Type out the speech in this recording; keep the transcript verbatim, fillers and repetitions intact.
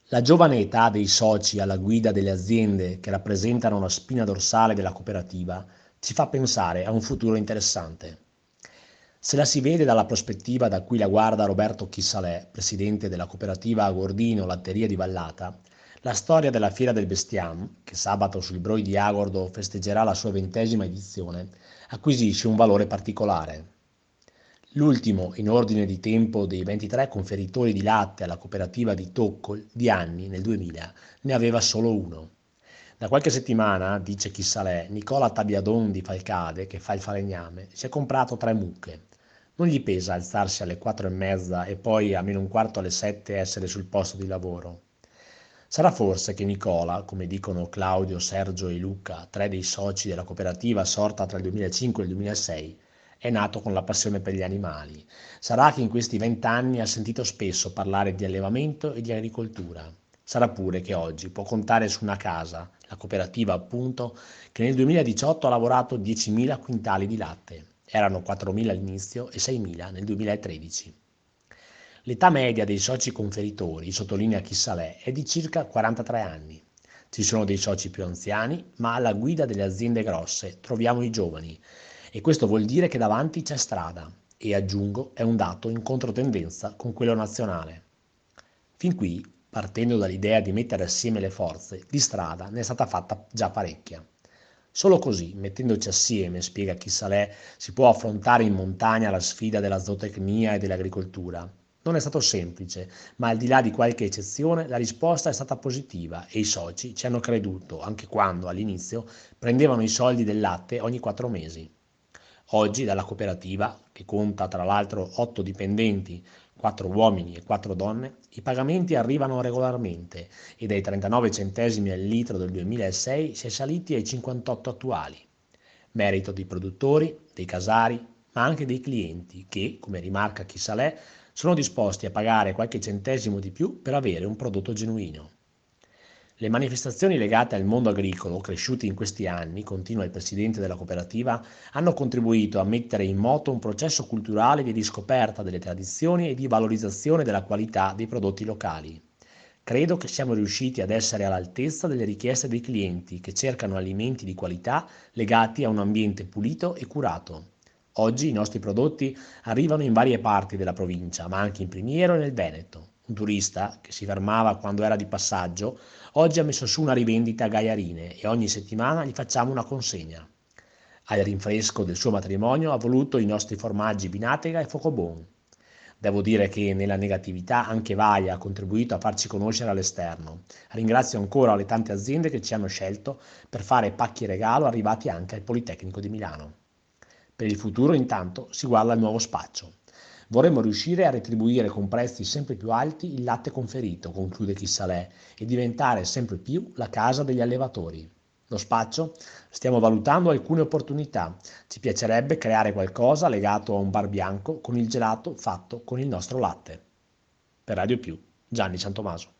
La giovane età dei soci alla guida delle aziende che rappresentano la spina dorsale della cooperativa ci fa pensare a un futuro interessante. Se la si vede dalla prospettiva da cui la guarda Roberto Chissalè, presidente della cooperativa Agordino Latteria di Vallata, la storia della Fiera del Bestiame, che sabato sul Broi di Agordo festeggerà la sua ventesima edizione, acquisisce un valore particolare. L'ultimo in ordine di tempo dei ventitré conferitori di latte alla cooperativa di Toccol di Anni nel duemila ne aveva solo uno. Da qualche settimana, dice Chissalè, Nicola Tabiadon di Falcade, che fa il falegname, si è comprato tre mucche. Non gli pesa alzarsi alle quattro e mezza e poi a meno un quarto alle sette essere sul posto di lavoro. Sarà forse che Nicola, come dicono Claudio, Sergio e Luca, tre dei soci della cooperativa sorta tra il duemilacinque e il duemilasei, è nato con la passione per gli animali. Sarà che in questi vent'anni ha sentito spesso parlare di allevamento e di agricoltura. Sarà pure che oggi può contare su una casa, la cooperativa appunto, che nel duemiladiciotto ha lavorato diecimila quintali di latte. Erano quattromila all'inizio e seimila nel duemilatredici. L'età media dei soci conferitori, sottolinea Chissalè, è di circa quarantatré anni. Ci sono dei soci più anziani, ma alla guida delle aziende grosse troviamo i giovani e questo vuol dire che davanti c'è strada e, aggiungo, è un dato in controtendenza con quello nazionale. Fin qui, partendo dall'idea di mettere assieme le forze, di strada ne è stata fatta già parecchia. Solo così, mettendoci assieme, spiega Chissalè, si può affrontare in montagna la sfida della zootecnia e dell'agricoltura. Non è stato semplice, ma al di là di qualche eccezione la risposta è stata positiva e i soci ci hanno creduto anche quando, all'inizio, prendevano i soldi del latte ogni quattro mesi. Oggi dalla cooperativa, che conta tra l'altro otto dipendenti, quattro uomini e quattro donne, i pagamenti arrivano regolarmente e dai trentanove centesimi al litro del duemilasei si è saliti ai cinquantotto attuali. Merito dei produttori, dei casari, ma anche dei clienti che, come rimarca Chissalè, sono disposti a pagare qualche centesimo di più per avere un prodotto genuino. Le manifestazioni legate al mondo agricolo, cresciute in questi anni, continua il presidente della cooperativa, hanno contribuito a mettere in moto un processo culturale di riscoperta delle tradizioni e di valorizzazione della qualità dei prodotti locali. Credo che siamo riusciti ad essere all'altezza delle richieste dei clienti che cercano alimenti di qualità legati a un ambiente pulito e curato. Oggi i nostri prodotti arrivano in varie parti della provincia, ma anche in Primiero e nel Veneto. Un turista, che si fermava quando era di passaggio, oggi ha messo su una rivendita a Gaiarine e ogni settimana gli facciamo una consegna. Al rinfresco del suo matrimonio ha voluto i nostri formaggi Binatega e Focobon. Devo dire che nella negatività anche Vaia ha contribuito a farci conoscere all'esterno. Ringrazio ancora le tante aziende che ci hanno scelto per fare pacchi regalo arrivati anche al Politecnico di Milano. Per il futuro intanto si guarda al nuovo spaccio. Vorremmo riuscire a retribuire con prezzi sempre più alti il latte conferito, conclude Chissalè, e diventare sempre più la casa degli allevatori. Lo spaccio? Stiamo valutando alcune opportunità. Ci piacerebbe creare qualcosa legato a un bar bianco con il gelato fatto con il nostro latte. Per Radio Più, Gianni Santomaso.